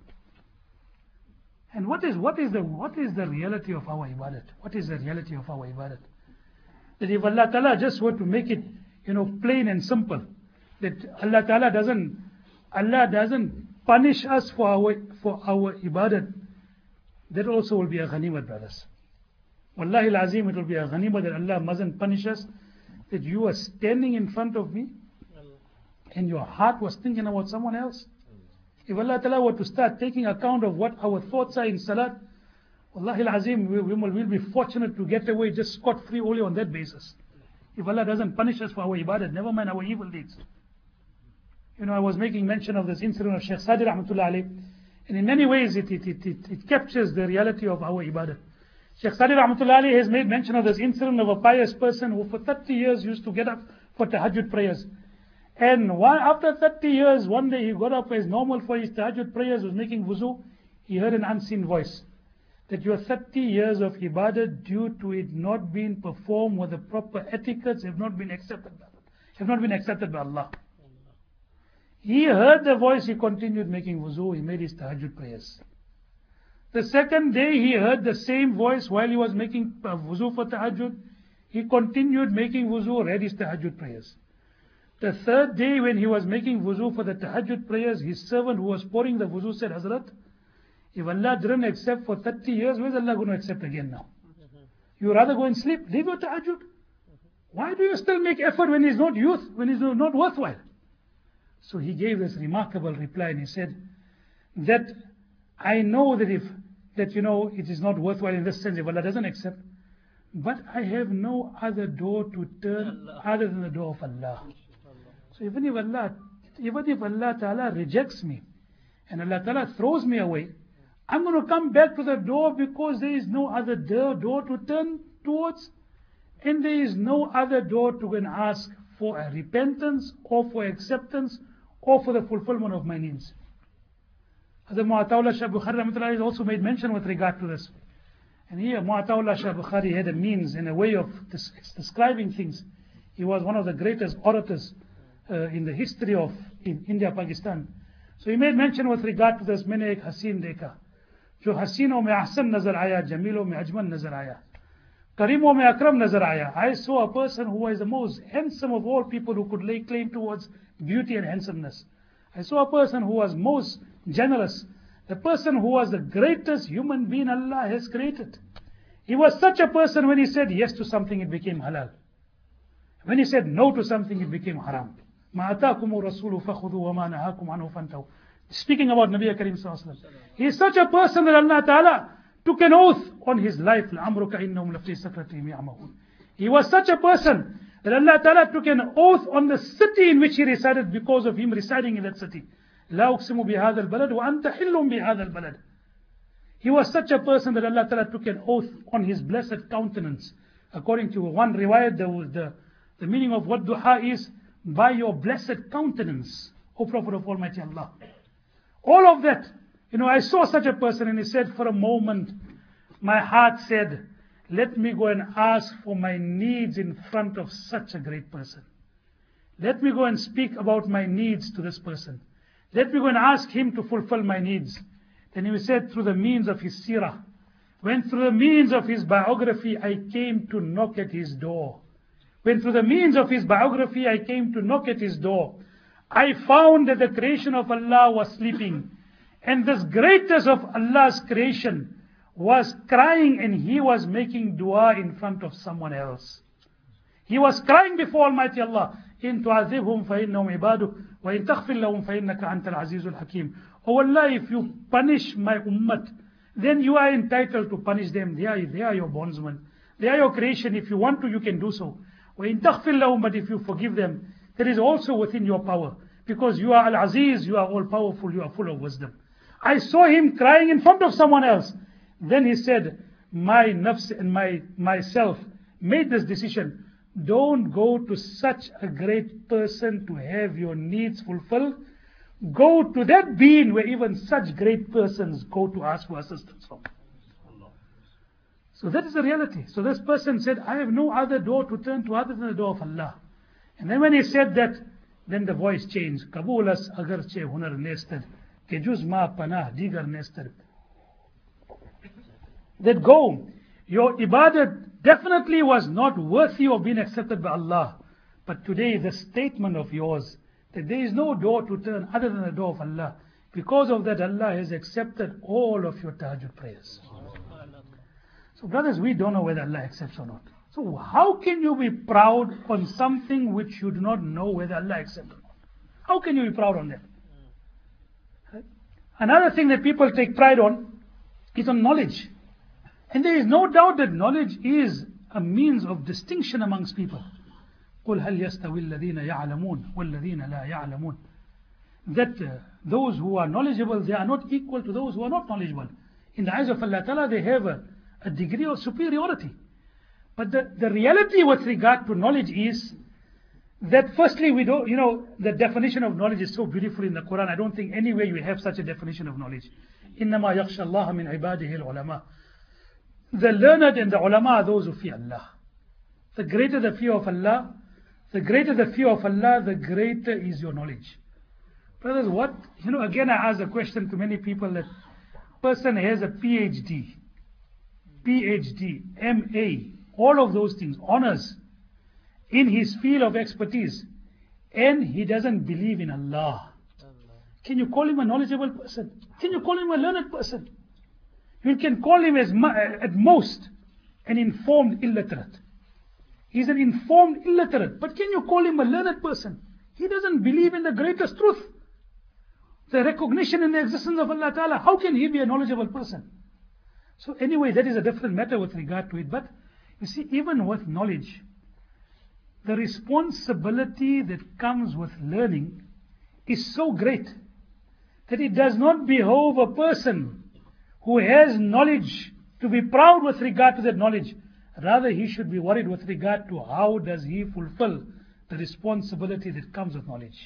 And what is what is the what is the reality of our ibadat? What is the reality of our ibadat? That if Allah Ta'ala just were to make it, you know, plain and simple, that Allah Ta'ala doesn't, Allah doesn't punish us for our, for our ibadat, that also will be a ghanimat, brothers. Wallahi al-azim, it will be a ghanimat that Allah mustn't punish us, that you are standing in front of me, and your heart was thinking about someone else. If Allah Ta'ala were to start taking account of what our thoughts are in salat, Wallahi al-azim, we, we will be fortunate to get away just scot-free only on that basis. If Allah doesn't punish us for our ibadat, never mind our evil deeds. You know, I was making mention of this incident of Shaykh Sadi rahmatullah alayh, and in many ways it, it, it, it, it captures the reality of our ibadat. Shaykh Sadi rahmatullah alayh has made mention of this incident of a pious person who for thirty years used to get up for tahajjud prayers. And one, after thirty years, one day he got up as normal for his tahajjud prayers, was making wuzu, he heard an unseen voice. That your thirty years of ibadat, due to it not being performed with the proper etiquettes, have not been accepted. have not been accepted by Allah. He heard the voice, he continued making wuzu, he made his tahajjud prayers. The second day he heard the same voice while he was making uh, wuzu for tahajjud, he continued making wuzu, read his tahajjud prayers. The third day when he was making wuzu for the tahajjud prayers, his servant who was pouring the wuzu said, Hazrat, if Allah didn't accept for thirty years, where's Allah going to accept again now? You rather go and sleep, leave your tahajjud. Why do you still make effort when it's not youth, when it's not worthwhile? So he gave this remarkable reply and he said that I know that if, that you know, it is not worthwhile in this sense if Allah doesn't accept, but I have no other door to turn other than the door of Allah. So even if Allah, even if Allah Ta'ala rejects me and Allah Ta'ala throws me away, I'm going to come back to the door because there is no other door, door to turn towards, and there is no other door to go and ask for a repentance or for acceptance or for the fulfillment of my needs. Hazrat Mu'atawallah Shah Bukhari has also made mention with regard to this. And here Mu'atawallah Shah Bukhari had a means and a way of des describing things. He was one of the greatest orators uh, in the history of in India, Pakistan. So he made mention with regard to this, मैंने एक हसीन देखा जो हसीनों में ahsan नजर आया, जमीलों में अजमल नजर आया, करीमों में अकरम नजर आया. I saw a person who was the most handsome of all people who could lay claim towards beauty and handsomeness. I saw a person who was most generous, the person who was the greatest human being Allah has created. He was such a person, when he said yes to something, it became halal. When he said no to something, it became haram. مَا أَتَاكُمُ الرَّسُولُ فَخُذُوا وَمَا نَهَاكُمْ عَنْهُ فَانْتَهُوا. Speaking about Nabi Karim Sallallahu Alaihi Wasallam. He is such a person that Allah Ta'ala took an oath on his life. لَعَمْرُكَ إِنَّهُمْ لَفِي سَكْرَتِهِمْ يَعْمَهُونَ. He was such a person that Allah Ta'ala took an oath on the city in which he resided because of him residing in that city. لَا أُقْسِمُ بِهَذَا الْبَلَدِ وَأَنْتَ حِلٌّ بِهَذَا الْبَلَدِ. He was such a person that Allah Ta'ala took an oath on his blessed countenance. According to one riwayat, the, the, the meaning of what duha is, by your blessed countenance, O Prophet of Almighty Allah. All of that, you know, I saw such a person and he said, for a moment, my heart said, let me go and ask for my needs in front of such a great person. Let me go and speak about my needs to this person. Let me go and ask him to fulfill my needs. Then he said, through the means of his seerah, when through the means of his biography, I came to knock at his door. When through the means of his biography, I came to knock at his door, I found that the creation of Allah was sleeping. And this greatest of Allah's creation was crying, and he was making dua in front of someone else. He was crying before Almighty Allah. إِن تُعَذِّبْهُمْ فَإِنَّهُمْ عِبَادُكَ وَإِن تَغْفِرْ لَهُمْ فَإِنَّكَ أَنْتَ الْعَزِيزُ الْحَكِيمُ. Oh Allah, if you punish my ummat, then you are entitled to punish them. They are, they are your bondsmen. They are your creation. If you want to, you can do so. وَإِن تَغْفِرْ لَهُمْ, but if you forgive them, that is also within your power. Because you are Al-Aziz, you are all-powerful, you are full of wisdom. I saw him crying in front of someone else. Then he said, my nafs and my myself made this decision. Don't go to such a great person to have your needs fulfilled. Go to that being where even such great persons go to ask for assistance from. So that is the reality. So this person said, I have no other door to turn to other than the door of Allah. And then when he said that, then the voice changed. Kabulas agarche hunar nested, ke juz ma panah digar nested. That go, your ibadat definitely was not worthy of being accepted by Allah. But today the statement of yours, that there is no door to turn other than the door of Allah. Because of that, Allah has accepted all of your tahajjud prayers. So brothers, we don't know whether Allah accepts or not. So how can you be proud on something which you do not know whether Allah accepts or not? How can you be proud on that? Right? Another thing that people take pride on is on knowledge. And there is no doubt that knowledge is a means of distinction amongst people. قُلْ هَلْ يَسْتَوِي الَّذِينَ يَعْلَمُونَ وَالَّذِينَ لَا يَعْلَمُونَ. That uh, those who are knowledgeable, they are not equal to those who are not knowledgeable. In the eyes of Allah Ta'ala, they have a, a degree of superiority. But the, the reality with regard to knowledge is that firstly, we don't, you know, the definition of knowledge is so beautiful in the Quran. I don't think anywhere you have such a definition of knowledge. إِنَّمَا يَخْشَى اللَّهَ مِنْ عِبَادِهِ الْعُلَمَاءِ. The learned and the ulama are those who fear Allah. The greater the fear of Allah, the The greater the fear of Allah, the greater is your knowledge. Brothers, what, you know, again I ask a question to many people that person has a PhD, PhD, M A, all of those things, honors in his field of expertise, and he doesn't believe in Allah. Can you call him a knowledgeable person? Can you call him a learned person? You can call him as at most an informed illiterate. He's an informed illiterate, but can you call him a learned person? He doesn't believe in the greatest truth, the recognition in the existence of Allah Ta'ala. How can he be a knowledgeable person? So anyway, that is a different matter with regard to it. But you see, even with knowledge, the responsibility that comes with learning is so great that it does not behove a person who has knowledge to be proud with regard to that knowledge. Rather, he should be worried with regard to how does he fulfill the responsibility that comes with knowledge.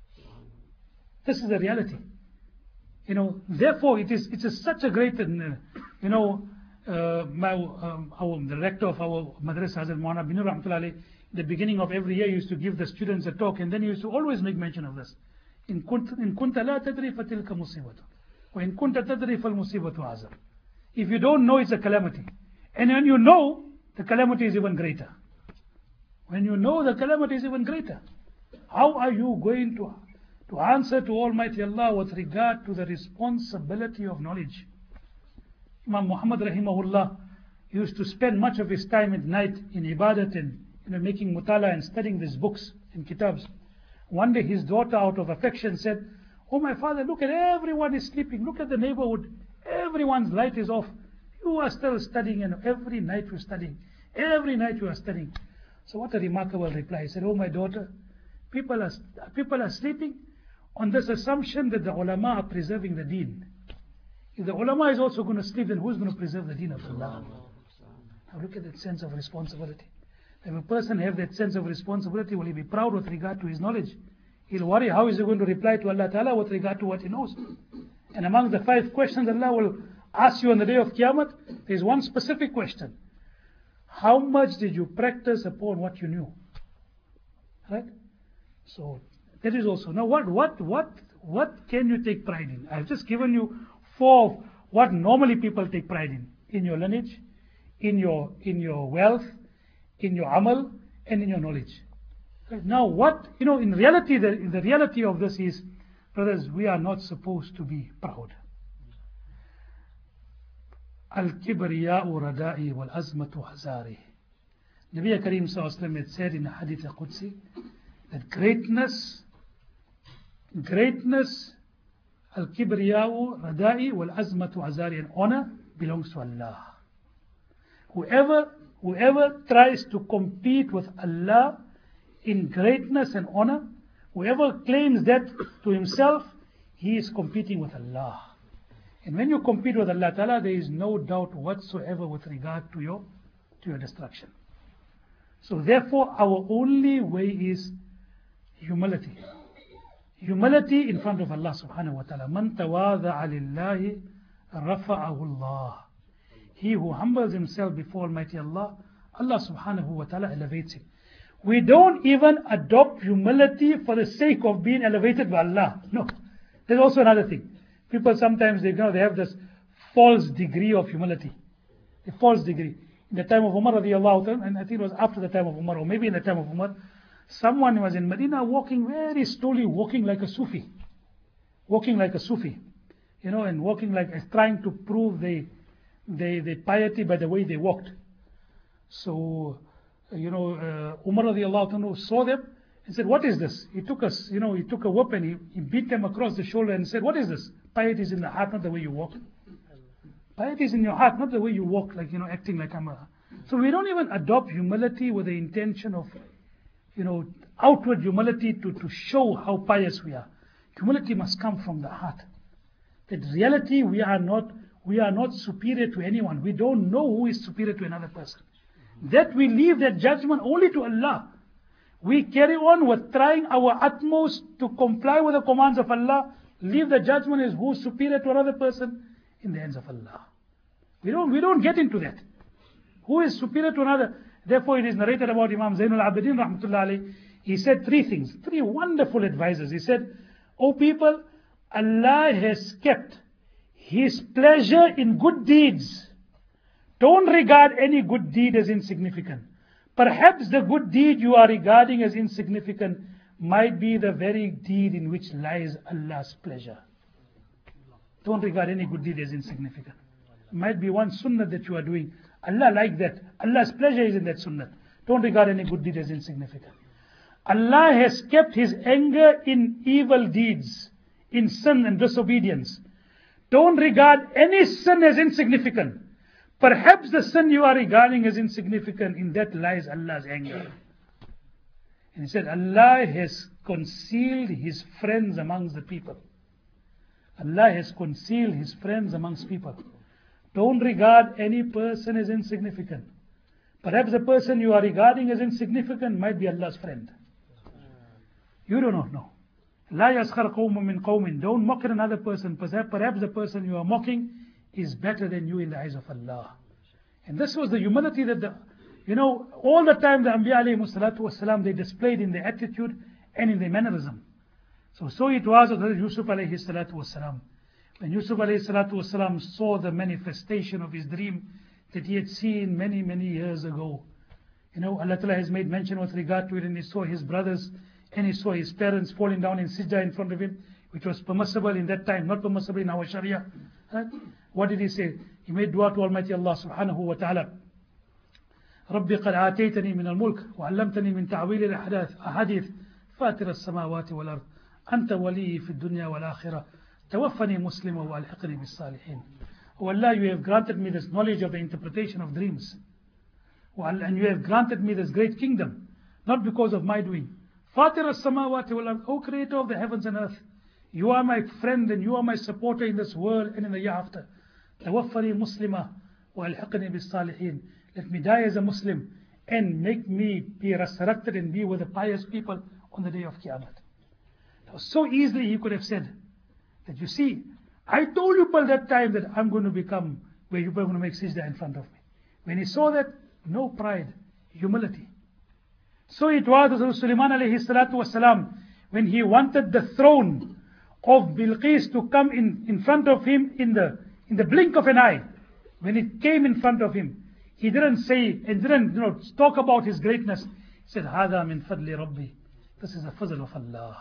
This is the reality. You know, therefore, it is it is such a great, uh, you know, uh, my, um, our director of our madrasa, Hazrat Maulana Binur Rahmatullah Alayh, the beginning of every year, used to give the students a talk, and then he used to always make mention of this. In kunta la tadri fatilka musibatu, wa in kunta tadri fal musibatu azam. If you don't know, it's a calamity, and when you know, the calamity is even greater. When you know, the calamity is even greater. How are you going to to answer to Almighty Allah with regard to the responsibility of knowledge? Imam Muhammad rahimahullah used to spend much of his time at night in ibadat and, you know, making mutala and studying these books and kitabs. One day his daughter, out of affection, said, "Oh my father, look at everyone is sleeping. Look at the neighborhood. Everyone's light is off. You are still studying, and every night you're studying. Every night you are studying." So what a remarkable reply. He said, "Oh my daughter, people are, people are sleeping on this assumption that the ulama are preserving the deen. If the ulama is also going to sleep, then who's going to preserve the deen of Allah?" Now look at that sense of responsibility. If a person have that sense of responsibility, will he be proud with regard to his knowledge? He'll worry how is he going to reply to Allah Ta'ala with regard to what he knows. And among the five questions Allah will ask you on the day of Qiyamah, there is one specific question. How much did you practice upon what you knew? Right? So that is also. Now what what what what can you take pride in? I've just given you four of what normally people take pride in. In your lineage, in your in your wealth, in your amal, and in your knowledge. Right? Now what, you know, in reality, the, the reality of this is, brothers, we are not supposed to be proud. Al-kibriya'u rada'i wal-azmatu hazari. Nabi Kareem Sallallahu Alaihi Wasallam had said in the Hadith al-Qudsi that greatness, greatness, al-kibriya'u rada'i wal-azmatu hazari, and honor belongs to Allah. Whoever, whoever tries to compete with Allah in greatness and honor, whoever claims that to himself, he is competing with Allah. And when you compete with Allah Ta'ala, there is no doubt whatsoever with regard to your, to your destruction. So therefore, our only way is humility. Humility in front of Allah subhanahu wa ta'ala. Man tawadha'a lillahi rafa'ahu Allah. He who humbles himself before Almighty Allah, Allah subhanahu wa ta'ala elevates him. We don't even adopt humility for the sake of being elevated by Allah. No. There's also another thing. People sometimes, they, you know, they have this false degree of humility. A false degree. In the time of Umar radiallahu ta'ala, and I think it was after the time of Umar, or maybe in the time of Umar, someone was in Medina walking very slowly, walking like a Sufi. Walking like a Sufi. You know, and walking like, trying to prove the They, the piety by the way they walked. So, you know, uh, Umar radiallahu anhu saw them and said, "What is this?" He took us, you know, he took a whip and he, he beat them across the shoulder and said, "What is this? Piety is in the heart, not the way you walk. Piety is in your heart, not the way you walk, like, you know, acting like I'm a..." So we don't even adopt humility with the intention of, you know, outward humility to, to show how pious we are. Humility must come from the heart. That reality, we are not We are not superior to anyone. We don't know who is superior to another person. That we leave that judgment only to Allah. We carry on with trying our utmost to comply with the commands of Allah. Leave the judgment as who is superior to another person in the hands of Allah. We don't, we don't get into that. Who is superior to another? Therefore it is narrated about Imam Zainul Abidin rahmatullah alayhi. he said three things, three wonderful advices. He said, "O people, Allah has kept His pleasure in good deeds. Don't regard any good deed as insignificant. Perhaps the good deed you are regarding as insignificant might be the very deed in which lies Allah's pleasure. Don't regard any good deed as insignificant. It might be one sunnah that you are doing. Allah like that. Allah's pleasure is in that sunnah. Don't regard any good deed as insignificant. Allah has kept His anger in evil deeds, in sin and disobedience. Don't regard any sin as insignificant. Perhaps the sin you are regarding as insignificant, in that lies Allah's anger." And he said, Allah has concealed His friends amongst the people. Allah has concealed His friends amongst people. Don't regard any person as insignificant. Perhaps the person you are regarding as insignificant might be Allah's friend. You do not know. La yaskhar qawmun min qawmin. Don't mock at another person. Perhaps the person you are mocking is better than you in the eyes of Allah. And this was the humility that the, you know, all the time the Anbiya alayhi salatu wasalam, they displayed in their attitude and in their mannerism. So, so it was with Yusuf alayhi salatu wasalam. When Yusuf alayhi salatu wasalam saw the manifestation of his dream that he had seen many, many years ago. You know, Allah Ta'ala has made mention with regard to it, and he saw his brothers and he saw his parents falling down in sijda in front of him, which was permissible in that time, not permissible in our Sharia. Right? What did he say? He made dua to Almighty Allah subhanahu wa ta'ala. ربي قد آتيتني من الملك وعلمتني من تعويل الأحاديث فاتر السماوات والأرض أنت ولي في الدنيا والآخرة توفني مسلما وألحقني بالصالحين. Oh Allah, you have granted me this knowledge of the interpretation of dreams. And you have granted me this great kingdom, not because of my doing. فاتر السماوات والأرض, O Creator of the heavens and earth, you are my friend and you are my supporter in this world and in the year after. توفني مسلما وألحقني بالصالحين. Let me die as a Muslim and make me be resurrected and be with the pious people on the day of Qiyamah. So easily he could have said that, you see, I told you by that time that I'm going to become where you're going to make sajda in front of me. When he saw that, no pride, humility. So it was with Sulaiman alayhi salatu wasalam, when he wanted the throne of Bilqis to come in, in front of him in the, in the blink of an eye. When it came in front of him, he didn't say and didn't you know, talk about his greatness. He said, هذا من فضل ربي. This is the fazl of Allah.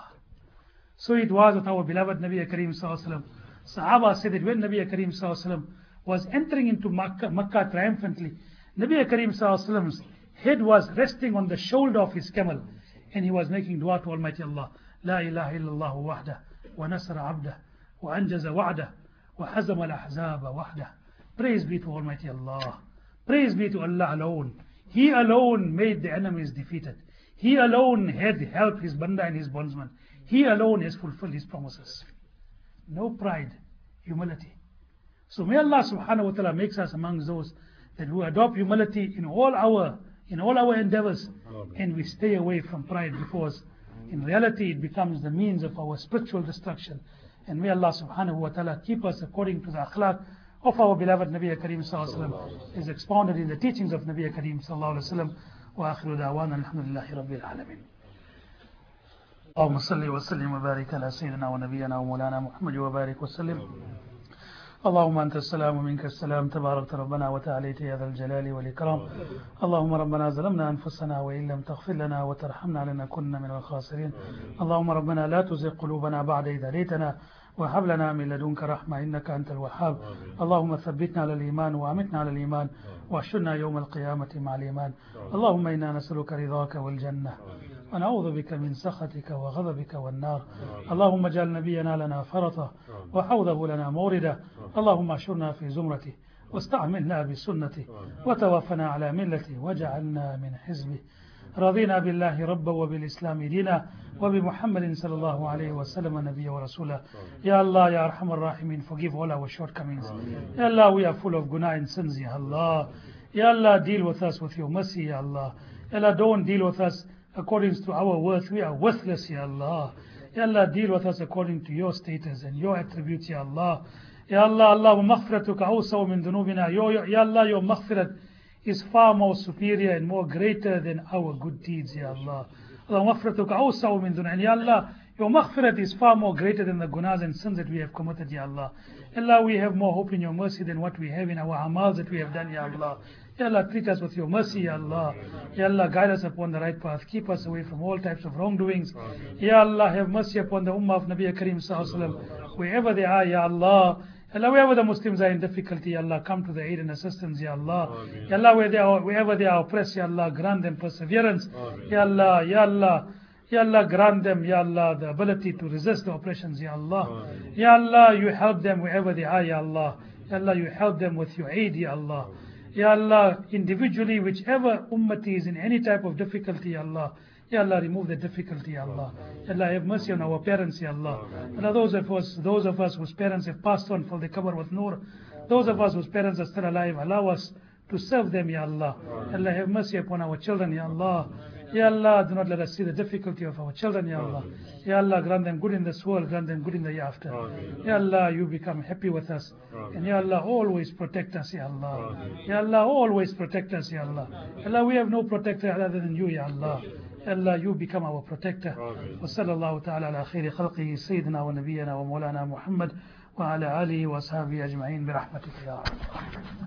So it was with our beloved Nabi Kareem Sallallahu Alaihi Wasallam. Sahaba said that when Nabi Kareem Sallallahu Alaihi Wasallam was entering into Makkah, Makkah triumphantly, Nabi Kareem Sallallahu Alaihi Wasallam's head was resting on the shoulder of his camel, and he was making dua to Almighty Allah. La ilaha illallah wahdah, wa nasra abdah, wa anjaza wa'dah, wa hazama al-ahzaba wahdah. Praise be to Almighty Allah. Praise be to Allah alone. He alone made the enemies defeated. He alone had helped his banda and his bondsman. He alone has fulfilled his promises. No pride, humility. So may Allah subhanahu wa ta'ala makes us amongst those that who adopt humility in all our in all our endeavors, and we stay away from pride, because in reality it becomes the means of our spiritual destruction. And may Allah subhanahu wa ta'ala keep us according to the akhlaq of our beloved Nabi Kareem Sallallahu Alaihi Wasallam, is expounded in the teachings of Nabi Kareem Sallallahu Alaihi Wasallam. Wa akhiru da'wana alhamdulillahi rabbil alameen. اللهم صل وسلم وبارك على سيدنا ونبينا ومولانا محمد وبارك وسلم. اللهم أنت السلام ومنك السلام تبارك ربنا وتعاليت يا ذا الجلال والإكرام. اللهم ربنا ظلمنا أنفسنا وإن لم تغفر لنا وترحمنا لنكن من الخاسرين. اللهم ربنا لا تزغ قلوبنا بعد إذ هديتنا وهب لنا من لدنك رحمة إنك أنت الوهاب. اللهم ثبتنا على الإيمان وأمتنا على الإيمان واحشرنا يوم القيامة مع الإيمان. اللهم إنا نسألك رضاك والجنة ونعوذ بك من سخطك وغضبك والنار. اللهم اجعل نبينا لنا فرطا وحوضه لنا موردا. اللهم احشرنا في زمرته واستعملنا بسنته وتوفنا على ملته واجعلنا من حزبه. رضينا بالله ربا وبالإسلام دينا وبمحمد صلى الله عليه وسلم نبيا ورسولا. Ya Allah, Ya Arhamar Rahimin, forgive all our shortcomings. Ya Allah, we are full of guna and sins, Ya Allah. Ya Allah, deal with us with your mercy, Ya Allah. Ya Allah, don't deal with us according to our worth. We are worthless, Ya Allah. Ya Allah, deal with us according to your status and your attributes, Ya Allah. Ya Allah, Allah, maghfiratuka awsaw min dhunubina. Ya Allah, your maghfirat is far more superior and more greater than our good deeds, Ya Allah. وَمَغْفِرَتُكَ أَوْسَعُ مِنْ ذُنُوبِنَا. Ya Allah, your maghfirat is far more greater than the gunas and sins that we have committed, Ya Allah. Ya Allah, we have more hope in your mercy than what we have in our amals that we have done, Ya Allah. Ya Allah, treat us with your mercy, Ya Allah. Ya Allah, guide us upon the right path. Keep us away from all types of wrongdoings. Ya Allah, have mercy upon the ummah of Nabi Kareem Sallallahu Alaihi Wasallam. Wherever they are, Ya Allah. Ya Allah, wherever the Muslims are in difficulty, Ya Allah, come to the aid and assistance, Ya Allah. Ya Allah, where they are, wherever they are oppressed, Ya Allah, grant them perseverance. Ya Allah, Ya Allah. Ya Allah, grant them, Ya Allah, the ability to resist the oppressions, Ya Allah. Ya Allah, you help them wherever they are, Ya Allah. Ya Allah, you help them with your aid, Ya Allah. Ya Allah, individually, whichever ummati is in any type of difficulty, Ya Allah. Ya Allah, remove the difficulty, Ya Allah. Ya Allah, have mercy on our parents, Ya Allah. Allah, those of us, those of us whose parents have passed on, fill the cover with nur. Those of us whose parents are still alive, allow us to serve them, Ya Allah. Ya Allah, have mercy upon our children, Ya Allah. Ya Allah, do not let us see the difficulty of our children, Ya Allah. Ya Allah, grant them good in this world, grant them good in the hereafter. Ya Allah, you become happy with us. And Ya Allah, always protect us, Ya Allah. Ya Allah, always protect us, Ya Allah. Ya Allah, we have no protector other than you, Ya Allah. Ya Allah, you become our protector. وصلى الله تعالى على خير خلقه سيدنا ونبينا ومولانا محمد وعلى آله وأصحابه أجمعين برحمتك يا رب.